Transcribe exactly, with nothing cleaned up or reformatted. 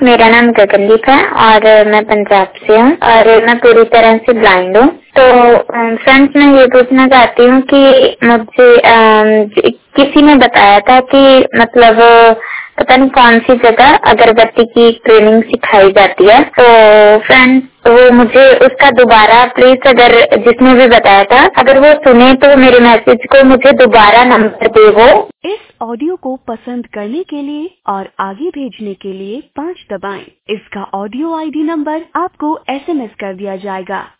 मेरा नाम गगनदीप है और मैं पंजाब से हूँ और मैं पूरी तरह से ब्लाइंड हूँ। तो फ्रेंड्स, मैं ये पूछना चाहती हूँ कि मुझे अ, किसी ने बताया था कि मतलब पता नहीं कौन सी जगह अगरबत्ती की ट्रेनिंग सिखाई जाती है। तो फ्रेंड्स, वो मुझे उसका दोबारा प्लीज, अगर जिसने भी बताया था, अगर वो सुने तो मेरे मैसेज को मुझे दोबारा नंबर दे वो। इस ऑडियो को पसंद करने के लिए और आगे भेजने के लिए पाँच दबाएं। इसका ऑडियो आईडी नंबर आपको एसएमएस कर दिया जाएगा।